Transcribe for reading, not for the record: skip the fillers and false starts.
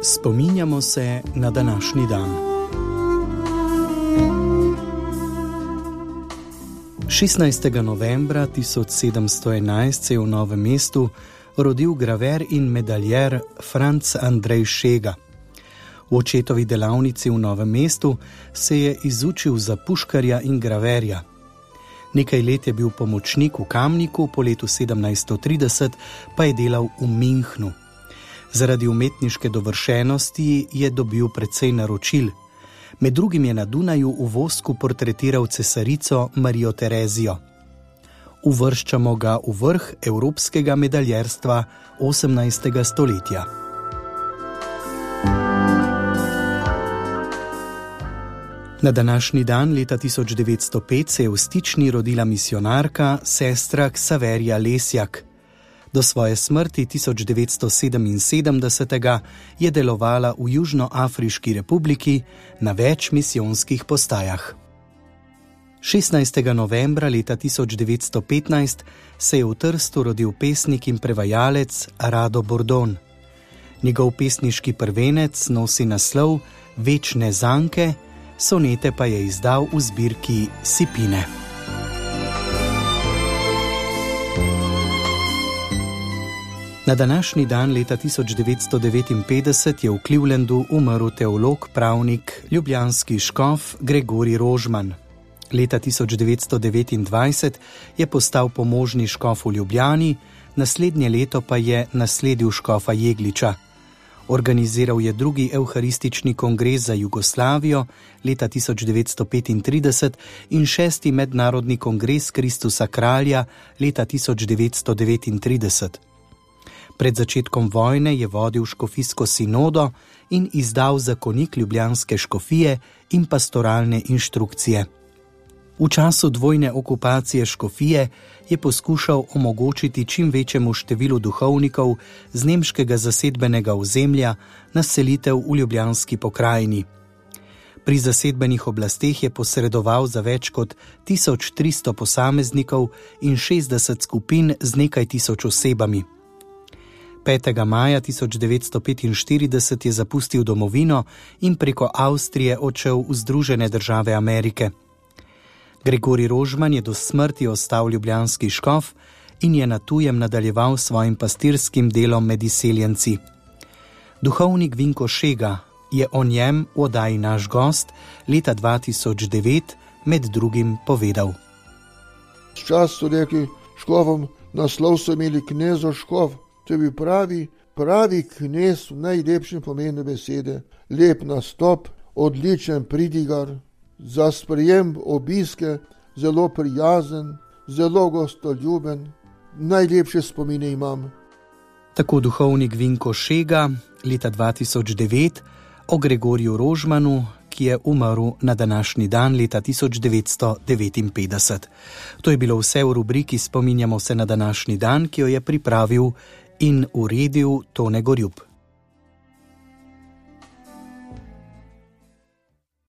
Spominjamo se na današnji dan. 16. novembra 1711 se je v Novem mestu rodil graver in medaljer Franc Andrej Šega. V očetovi delavnici v Novem mestu se je izučil za puškarja in graverja. Nekaj let je bil pomočnik v Kamniku, po letu 1730 pa je delal v Münchnu. Zaradi umetniške dovršenosti je dobil precej naročil. Med drugim je na Dunaju v vosku portretiral cesarico Marijo Terezijo. Uvrščamo ga v vrh evropskega medaljerstva 18. stoletja. Na današnji dan leta 1905 se je v Stični rodila misijonarka sestra Ksaverija Lesjak. Do svoje smrti 1977 je delovala v Južnoafriški republiki na več misijonskih postajah. 16. novembra leta 1915 se je v Trstu rodil pesnik in prevajalec Rado Bordon. Njegov pesniški prvenec nosi naslov Večne zanke, sonete pa je izdal v zbirki Sipine. Na današnji dan leta 1959 je v Clevelandu umrl teolog, pravnik, ljubljanski škof Gregorij Rožman. Leta 1929 je postal pomožni škof v Ljubljani, naslednje leto pa je nasledil škofa Jegliča. Organiziral je drugi evharistični kongres za Jugoslavijo leta 1935 in šesti mednarodni kongres Kristusa kralja leta 1939. Pred začetkom vojne je vodil škofijsko sinodo in izdal zakonik ljubljanske škofije in pastoralne inštrukcije. V času dvojne okupacije škofije je poskušal omogočiti čim večjemu številu duhovnikov z nemškega zasedbenega ozemlja naselitev v ljubljanski pokrajini. Pri zasedbenih oblasteh je posredoval za več kot 1300 posameznikov in 60 skupin z nekaj tisoč osebami. 5. maja 1945 je zapustil domovino in preko Avstrije odšel v Združene države Amerike. Gregorij Rožman je do smrti ostal ljubljanski škof in je na tujem nadaljeval svojim pastirskim delom med izseljenci. Duhovnik Vinko Šega je o njem v oddaji Naš gost leta 2009 med drugim povedal. Včasih so rekli škofom, naslov so imeli knezo škof, to je bil pravi knez v najlepšem pomenu besede. Lep nastop, odličen pridigar, za sprejem obiske, zelo prijazen, zelo gostoljuben, najlepše spomine imam. Tako duhovnik Vinko Šega leta 2009 o Gregoriju Rožmanu, ki je umrl na današnji dan leta 1959. To je bilo vse v rubriki Spominjamo se na današnji dan, ki jo je pripravil in uredil Tone Gorjup.